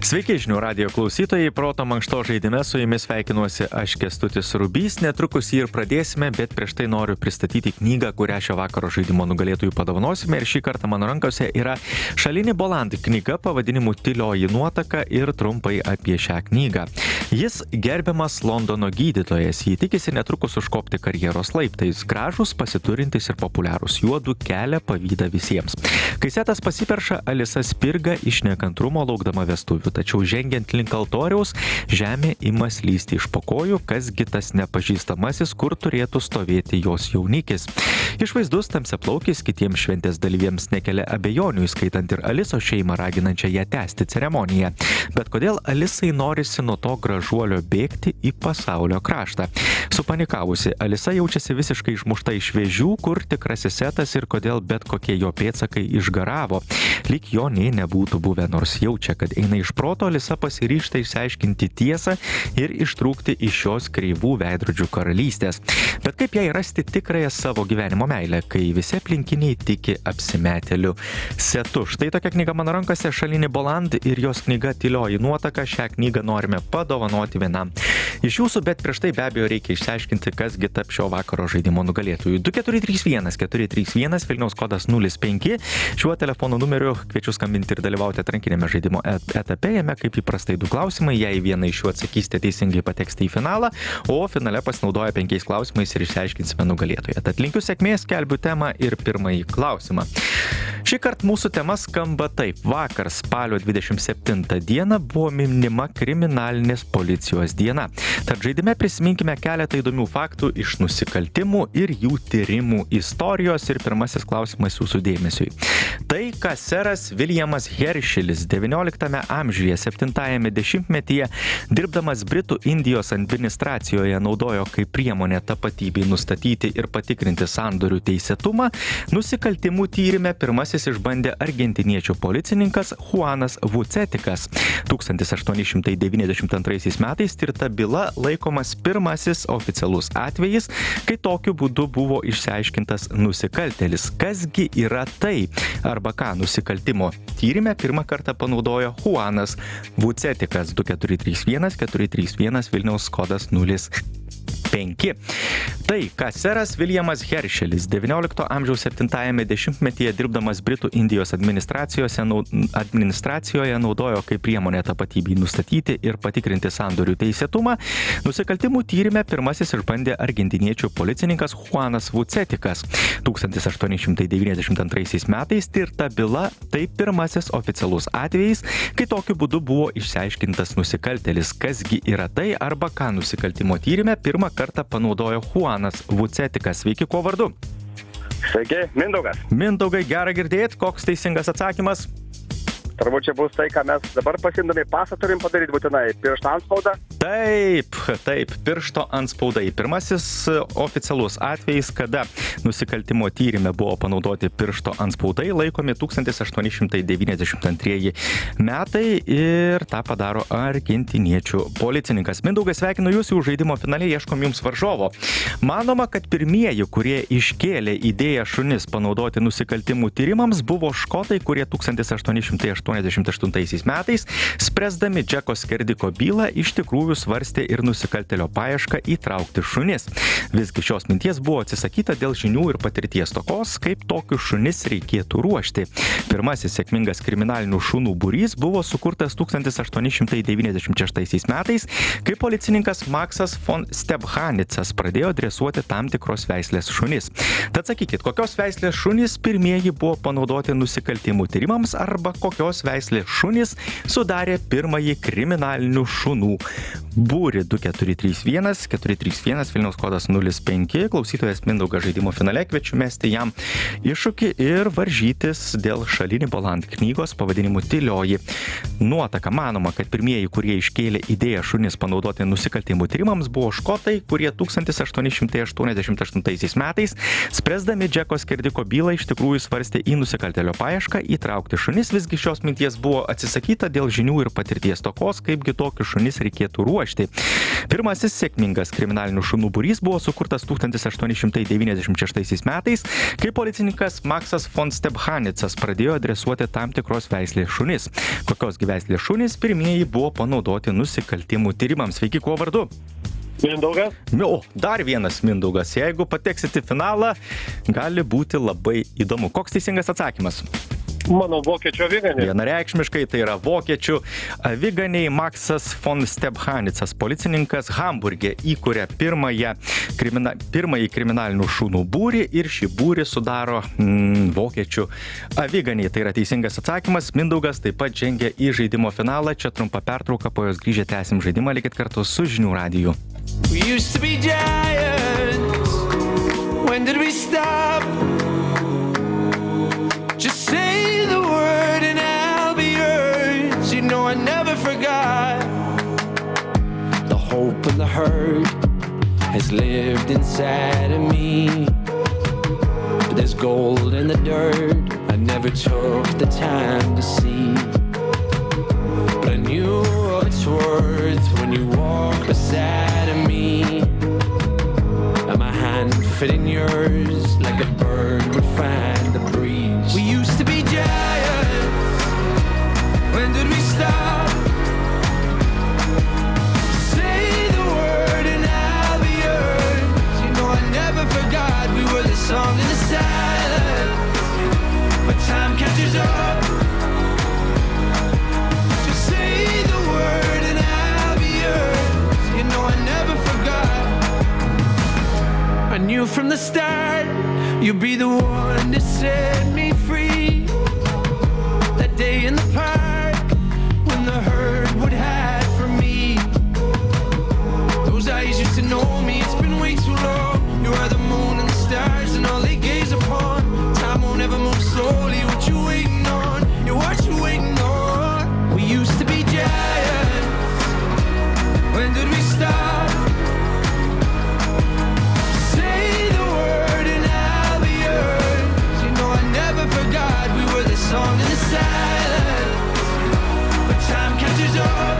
Sveiki žinių radijo klausytojai, proto mankšto žaidime su jumis sveikinuosi aš Kęstutis Rubys, netrukus jį ir pradėsime, bet prieš tai noriu pristatyti knygą, kurią šio vakaro žaidimo nugalėtojų padovanosime ir šį kartą mano rankose yra Šalini Boland knyga pavadinimu Tylioji nuotaka ir trumpai apie šią knygą. Jis gerbiamas Londono gydytojas, jį tikisi netrukus užkopti karjeros laiptais, gražus, pasiturintis ir populiarus, juodu kelia pavydą visiems. Kai setas pasiperša, Alisa spirga iš nekantrumo laukdama vestuvių. Tačiau žengiant link altoriaus, žemė ima slysti iš po kojų, kasgi tas nepažįstamasis, kur turėtų stovėti jos jaunikis. Išvaizdus tamsiaplaukis kitiems šventės dalyviems nekelia abejonių, įskaitant ir Alisos šeimą raginančią ją tęsti ceremoniją. Bet kodėl Alisai norisi nuo to gražuolio bėgti į pasaulio kraštą? Supanikavusi, Alisa jaučiasi visiškai išmušta iš vėžių, kur tikrasis setas ir kodėl bet kokie jo pėdsakai išgaravo. Lyg jo nė nebūtų buvę, nors jaučia, kad eina iš proto, Alisa pasiryžta išsiaiškinti tiesą ir ištrūkti iš šios kreivų veidrodžių karalystės. Bet kaip jai rasti tikrąją savo gyvenimo meilę, kai visi aplinkiniai tiki apsimetėliu setu? Štai tokia knyga mano rankose, Šalini Boland ir jos knyga Tylioji nuotaka. Šią knygą norime padovanoti vienam iš jūsų, bet prieš tai be abejo reikia išsiaiškinti, kasgi tap šio vakaro žaidimo nugalėtojų. 2431 Vilniaus kodas 05. Šiuo telefono numeriu kviečiu skambinti ir dalyvauti atrankinėme žaidimo etape. Jame kaip įprastai 2 klausimai, jei vieną iš jų atsakysite teisingai, pateksite į finalą, o finale pasinaudoja 5 klausimais ir išsiaiškinsime nugalėtoją. Tad linkiu sėkmės, skelbiu temą ir pirmąjį klausimą. Šį kartą mūsų tema skamba taip. Vakar spalio 27 dieną buvo minima kriminalinės policijos diena. Tad žaidime prisiminkime keletą įdomių faktų iš nusikaltimų ir jų tyrimų istorijos ir pirmasis klausimas jūsų dėmesiui. Tai, ką seras Williamas Herschelis XIX amžiuje 7-ame dešimtmetyje dirbdamas Britų Indijos administracijoje naudojo kaip priemonę tapatybei nustatyti ir patikrinti sandorių teisėtumą, nusikaltimų tyrime pirmasis išbandė argentiniečių policininkas Juanas Vucetikas. 1892 metais tirta byla laikomas pirmasis oficialus atvejis, kai tokiu būdu buvo išsiaiškintas nusikaltėlis. Kasgi yra tai? Arba ką nusikaltimo tyrime pirmą kartą panaudojo Juanas Vucetikas. 2431 Vilniaus kodas 05. Tai, ką seras Williamas Herschelis XIX amžiaus 7-ame dešimtmetyje dirbdamas Britų Indijos administracijoje naudojo kaip priemonę tapatybei nustatyti ir patikrinti sandorių teisėtumą, nusikaltimų tyrime pirmasis išbandė argentiniečių policininkas Juanas Vucetikas. 1892 metais tirta byla tai pirmasis oficialus atvejis, kai tokiu būdu buvo išsiaiškintas nusikaltėlis. Kasgi yra tai arba ką nusikaltimo tyrime pirmą kartą panaudojo Juanas Vucetikas. Sveiki, kuo vardu? Sveiki, Mindaugas. Mindaugai, gera girdėti. Koks teisingas atsakymas? Turbūt čia bus tai, ką mes dabar pasimdami pasą turim padaryti būtinai. Piršto antspaudą? Taip, piršto antspaudai. Pirmasis oficialus atvejis, kada nusikaltimo tyrime buvo panaudoti piršto antspaudai, laikomi 1892 metai ir tą padaro argentiniečių policininkas. Mindaugas, sveikinu jūs, jau žaidimo finale ieškom jums varžovo. Manoma, kad pirmieji, kurie iškėlė idėją šunis panaudoti nusikaltimų tyrimams, buvo škotai, kurie 1888 metais, spręsdami Džeko Skerdiko bylą, iš tikrųjų svarstė ir nusikaltėlio paiešką įtraukti šunis. Visgi šios minties buvo atsisakyta dėl žinių ir patirties stokos, kaip tokius šunis reikėtų ruošti. Pirmasis sėkmingas kriminalinių šunų būrys buvo sukurtas 1896 metais, kai policininkas Maksas von Stebhanicas pradėjo dresuoti tam tikros veislės šunis. Tad sakykit, kokios veislės šunys pirmieji buvo panaudoti nusikaltimų tyrimams arba kokios veislės šunys sudarė pirmąjį kriminalinių šunų būrį? 2431 Vilniaus kodas 05. Klausytojas Mindaugas žaidimo finale, kviečiu mesti jam iššūkį ir varžytis dėl Šalini Boland knygos pavadinimu Tylioji nuotaka. Manoma, kad pirmieji, kurie iškėlė idėją šunis panaudoti nusikaltimų tyrimams, buvo škotai, kurie 1888 metais, spręsdami Džeko Skerdiko bylą, iš tikrųjų svarstė į nusikaltėlio paiešką įtraukti šunis. Visgi šios minties buvo atsisakyta dėl žinių ir patirties stokos, kaipgi tokius šunis reikėtų ruošti. Pirmasis sėkmingas kriminalinių šunų būrys buvo sukurtas 1896 metais, kai policininkas Maksas von Stebhanicas pradėjo adresuoti tam tikros veislės šunis. meškos gyveslės šunys pirmieji buvo panaudoti nusikaltimų tyrimams. Sveiki, kuo vardu? Mindaugas. O, dar vienas Mindaugas. Jeigu pateksit į finalą, gali būti labai įdomu. Koks teisingas atsakymas? Mano vokiečių aviganiai. Vienareikšmiškai tai yra vokiečių aviganiai. Maksas von Stebhanicas, policininkas Hamburge, įkuria pirmąjį kriminalinių šunų būrį ir šį būrį sudaro vokiečių aviganiai. Tai yra teisingas atsakymas. Mindaugas taip pat žengia į žaidimo finalą. Čia trumpa pertrauka, po jos grįžę tęsim žaidimą. Likit kartu su Žinių radiju. We used to be giants. When did we stop? Just say the word and I'll be yours. You know I never forgot. The hope and the hurt has lived inside of me. But there's gold in the dirt I never took the time to see. But I knew what it's worth when you walk beside of me. And my hand fit in yours like a bird would find the breeze. We used to be giants. When did we stop? Say the word and I'll be yours. You know I never forgot we were the song in the silence. But time catches up. Just say the word and I'll be yours. You know I never forgot. I knew from the start you'd be the one to set me free. That day in the park when the herd would hide from me. Those eyes used to know me, it's been way too long. You are the moon and the stars and all they gaze upon. Time won't ever move slowly, what you waiting on? Yeah, what you waiting on? We used to be giants. When did we stop? Say the word and I'll be yours. You know I never forgot we were the song in the silence. But time catches up.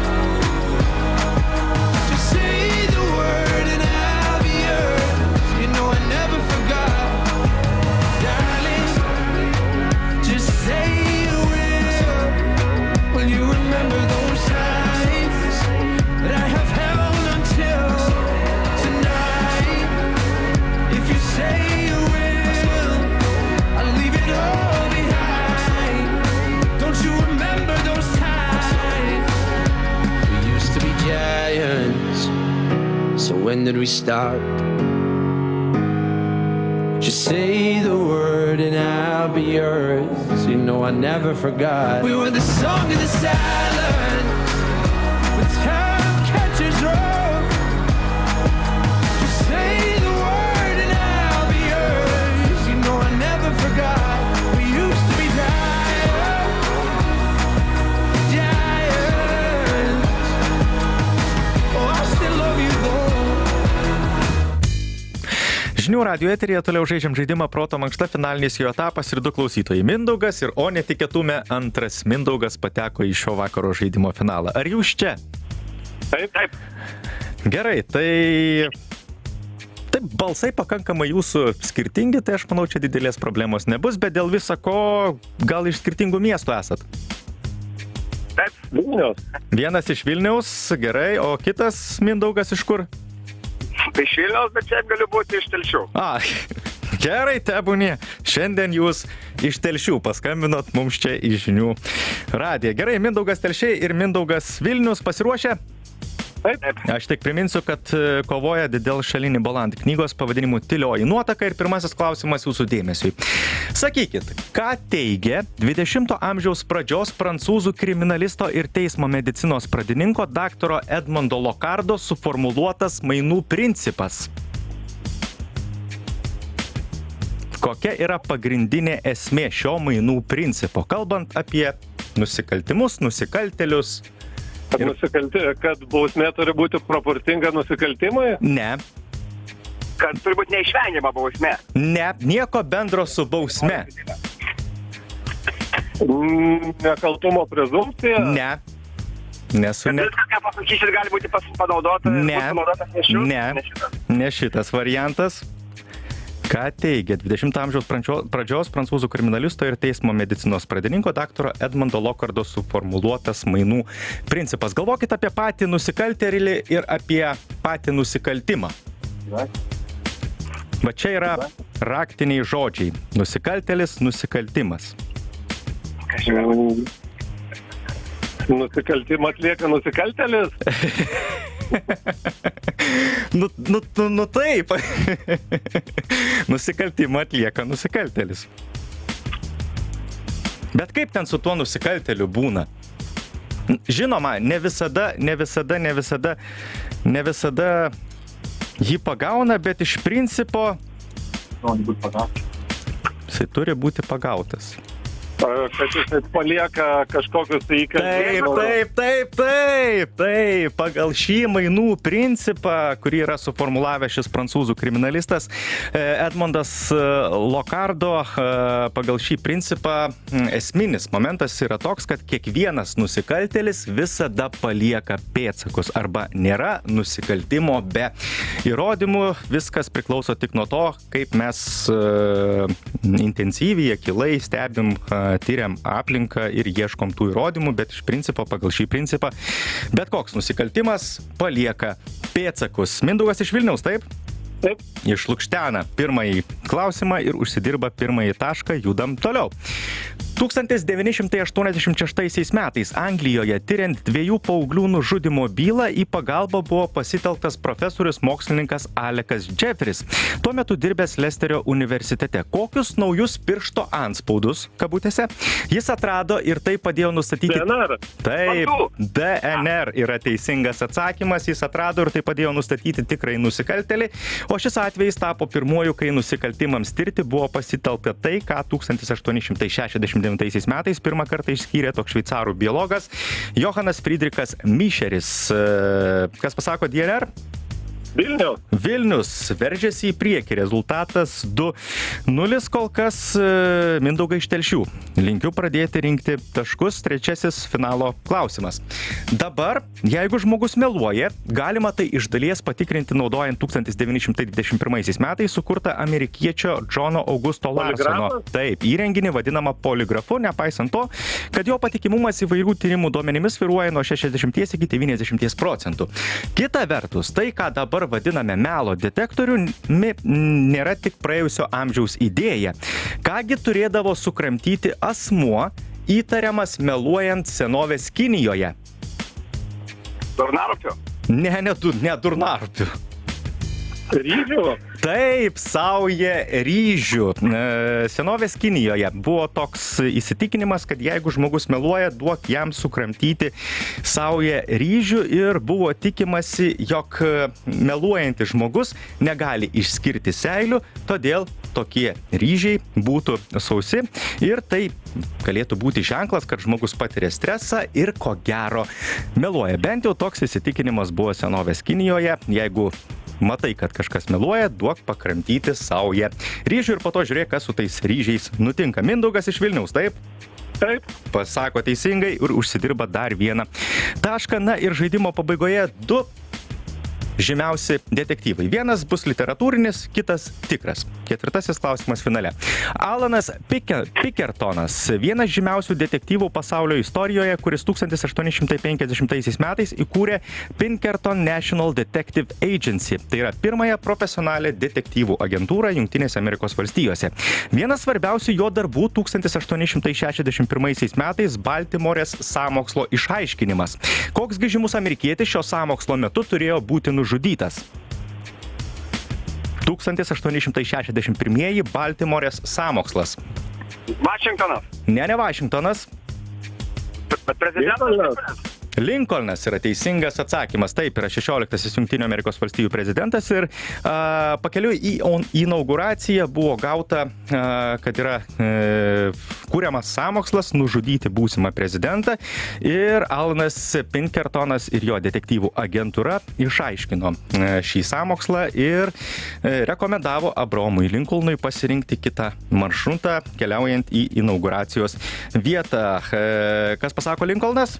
Just say the word and I'll be yours. You know I never forgot. Darling, just say you will. Will you remember those times that I have held until tonight? If you say you will, I'll leave it all behind. Don't you remember those times? We used to be giants. So when did we start? Just say the word and I'll be yours. You know I never forgot. We were the song of the silence. When time catches up. Just say the word and I'll be yours. You know I never forgot. We used to be giants. Giants. Oh, I still love you though. Žinių radijo eteryje toliau žaidžiam žaidimą Proto mankšta, finalinis jo etapas ir du klausytojai Mindaugas ir o netikėtume antras Mindaugas pateko į šio vakaro žaidimo finalą. Ar jūs čia? Taip. Gerai, tai balsai pakankamai jūsų skirtingi, tai aš manau, čia didelės problemos nebus, bet dėl viso ko gal iš skirtingų miestų esat? Taip, Vilnius. Vienas iš Vilniaus, gerai, o kitas Mindaugas iš kur? Tai iš Vilniaus, bet čia galiu būti iš Telšių. Gerai, tebūnie. Šiandien jūs iš Telšių paskambinot mums čia į Žinių radiją. Gerai, Mindaugas Telšiai ir Mindaugas Vilnius pasiruošę? Taip. Aš tik priminsiu, kad kovoja dėl Šalinį Boland knygos pavadinimu Tylioji nuotaka ir pirmasis klausimas jūsų dėmesiui. Sakykit, ką teigia 20 amžiaus pradžios prancūzų kriminalisto ir teismo medicinos pradininko daktaro Edmondo Locardo suformuluotas mainų principas? Kokia yra pagrindinė esmė šio mainų principo, kalbant apie nusikaltimus, nusikaltėlius? Kad bausmė turi būti proporcinga nusikaltimui? Ne. Kad turi būti neišvengiama bausmė? Ne, nieko bendro su bausme. Nekaltumo prezumpcija? Ne. Nesu ne. Viskas, ką pasakysit, gali būti panaudota? Ne. Ne šitas variantas. Ką teigia 20 amžiaus pradžios prancūzų kriminalisto ir teismo medicinos pradininko daktaro Edmundo Lokardo suformuluotas mainų principas? Galvokit apie patį nusikaltėlį ir apie patį nusikaltimą. Va čia yra raktiniai žodžiai. Nusikaltėlis, nusikaltimas. Nusikaltimą atlieka nusikaltėlis? Nu taip. Nusikaltimą atlieka nusikaltėlis. Bet kaip ten su tuo nusikaltėliu būna? Žinoma, ne visada jį pagauna, bet iš principo jisai turi būti pagautas. Kad jis palieka kažkokius įkalbėjimus. Taip. Pagal šį mainų principą, kurį yra suformulavęs šis prancūzų kriminalistas Edmundas Lokardo, pagal šį principą esminis momentas yra toks, kad kiekvienas nusikaltėlis visada palieka pėdsakus arba nėra nusikaltimo be įrodymų. Viskas priklauso tik nuo to, kaip mes intensyviai, akylai stebim, tyriam aplinką ir ieškom tų įrodymų, bet iš principo, pagal šį principą, bet koks nusikaltimas palieka pėdsakus. Mindaugas iš Vilniaus, taip? Taip. Išlukštena pirmąjį klausimą ir užsidirba pirmąjį tašką, judam toliau. 1986 metais Anglijoje tyriant 2 paauglių nužudymo bylą į pagalbą buvo pasitelktas profesorius mokslininkas Alekas Jeffris, tuo metu dirbęs Lesterio universitete. Kokius naujus piršto antspaudus, kabutėse, jis atrado ir tai padėjo nustatyti... DNR. Taip, DNR yra teisingas atsakymas, jis atrado ir tai padėjo nustatyti tikrai nusikaltėlį, o šis atvejis tapo pirmuoju, kai nusikaltimams tirti buvo pasitelkta tai, ką 1869 metais pirmą kartą išskyrė toks šveicarų biologas Johanas Friedrichas Micheris. Kas pasako DNR? Vilnius veržiasi į priekį. Rezultatas 2-0 kol kas Mindaugai iš Telšių. Linkiu pradėti rinkti taškus. Trečiasis finalo klausimas. Dabar, jeigu žmogus meluoja, galima tai iš dalies patikrinti naudojant 1921 metais sukurtą amerikiečio Džono Augusto Larsono įrenginį vadinamą poligrafu, nepaisant to, kad jo patikimumas įvairių tyrimų duomenimis svyruoja nuo 60 iki 90%. Kita vertus, tai, ką dabar vadiname melo detektorių, nėra tik praėjusio amžiaus idėja. Kągi turėdavo sukramtyti asmuo įtariamas meluojant senovės Kinijoje? Durnaropio? Ne durnaropių. Ryžių? Taip, sauja ryžių. Senovės Kinijoje buvo toks įsitikinimas, kad jeigu žmogus meluoja, duok jam sukramtyti sauja ryžių ir buvo tikimasi, jog meluojantis žmogus negali išskirti seilių, todėl tokie ryžiai būtų sausi ir tai galėtų būti ženklas, kad žmogus patiria stresą ir ko gero meluoja. Bent jau toks įsitikinimas buvo senovės Kinijoje. Jeigu matai, kad kažkas meluoja, duok pakramtyti saują ryžių ir po to žiūrėk, kas su tais ryžiais nutinka. Mindaugas iš Vilniaus, taip? Taip. Pasako teisingai ir užsidirba dar vieną tašką. Na ir žaidimo pabaigoje 2 žymiausi detektyvai. Vienas bus literatūrinis, kitas tikras. Ketvirtasis klausimas finale. Alanas Pikertonas, vienas žymiausių detektyvų pasaulio istorijoje, kuris 1850 metais įkūrė Pinkerton National Detective Agency. Tai yra pirmąją profesionalią detektyvų agentūrą Jungtinėse Amerikos valstijose. Vienas svarbiausių jo darbų 1861 metais Baltimorės sąmokslo išaiškinimas. Koksgi žymus amerikietis šio sąmokslo metu turėjo būti nužudytas? 1861 Baltimorės sąmokslas. Vašingtonas. Ne Vašingtonas. Bet prezidentas. Lincolnas yra teisingas atsakymas. Taip, yra 16 Jungtinių Amerikos valstijų prezidentas ir pakeliui į inauguraciją buvo gauta, kad yra kuriamas sąmokslas nužudyti būsimą prezidentą ir Alanas Pinkertonas ir jo detektyvų agentūra išaiškino šį sąmokslą ir rekomendavo Abraomui Lincolnui pasirinkti kitą maršrutą keliaujant į inauguracijos vietą. Kas pasako Lincolnas?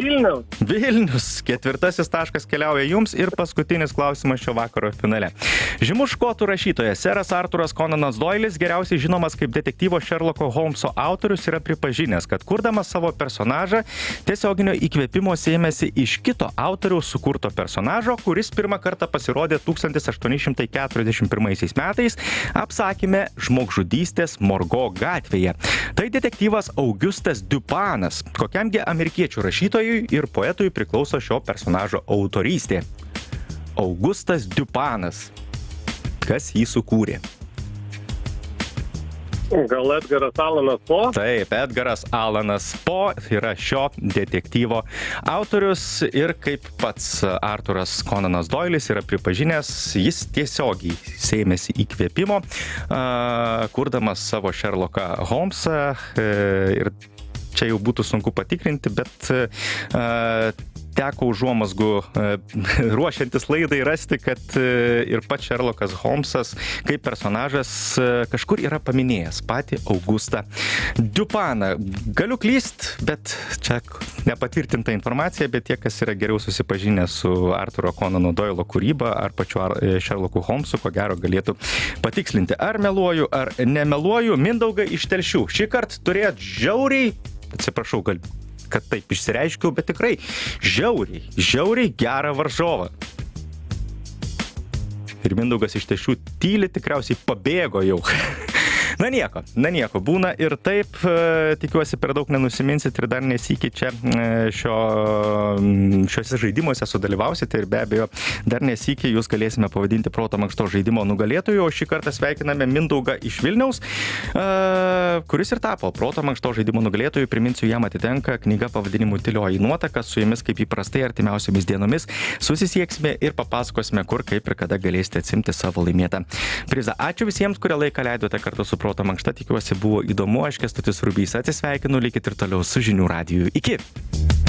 Vilnius. Ketvirtasis taškas keliauja jums ir paskutinis klausimas šio vakaro finale. Žymus škotų rašytojas seras Arturas Conanas Doilis, geriausiai žinomas kaip detektyvo Sherlocko Holmeso autorius, yra pripažinęs, kad kurdamas savo personažą tiesioginio įkvėpimo sėmėsi iš kito autoriaus sukurto personažo, kuris pirmą kartą pasirodė 1841 metais apsakyme Žmogžudystės Morgo gatvėje. Tai detektyvas Augustas Dupanas. Kokiamgi amerikiečių rašytojui ir poetui priklauso šio personažo autorystė? Augustas Dupanas. Kas jį sukūrė? Gal Edgaras Alanas Po? Taip, Edgaras Alanas Po yra šio detektyvo autorius ir kaip pats Arturas Conanas Doilis yra pripažinęs, jis tiesiogiai sėmėsi įkvėpimo, kurdamas savo Sherlocką Holmesą ir čia jau būtų sunku patikrinti, bet teko užuomazgų ruošiantis laidai rasti, kad ir pats Sherlockas Holmesas kaip personažas kažkur yra paminėjęs patį Augustą Dupaną. Galiu klyst, bet čia nepatvirtinta informacija, bet tie, kas yra geriau susipažinę su Arturo Conano Doilio kūryba ar pačiu Sherlocku Holmesu, ko gero galėtų patikslinti, ar meluoju, ar nemeluoju. Mindaugai iš Telšių. Šį kartą turėjot žiauriai, atsiprašau, kad taip išsireiškiau, bet tikrai žiauriai gerą varžovą. Ir Mindaugas iš Telšių tyli, tikriausiai pabėgo jau. Na nieko, būna ir taip, tikiuosi per daug nenusiminsit ir dar nesykį čia šiuose žaidimuose sudalyvausite ir be abejo dar nesykį jūs galėsime pavadinti proto mankštos žaidimo nugalėtoju, o šį kartą sveikiname Mindaugą iš Vilniaus, kuris ir tapo proto mankštos žaidimo nugalėtoju. Priminsiu, jam atitenka knyga pavadinimu Tylioji nuotaka. Su jumis kaip įprastai artimiausiomis dienomis susisieksime ir papasakosime, kur, kaip ir kada galėsite atsimti savo laimėtą prizą. Ačiū visiems, kurie laiką leidote kartu su Proto mankšta, tikiuosi buvo įdomu. Aš Kęstutis Rubys atsisveikinu, likit ir toliau su Žinių radiju. Iki!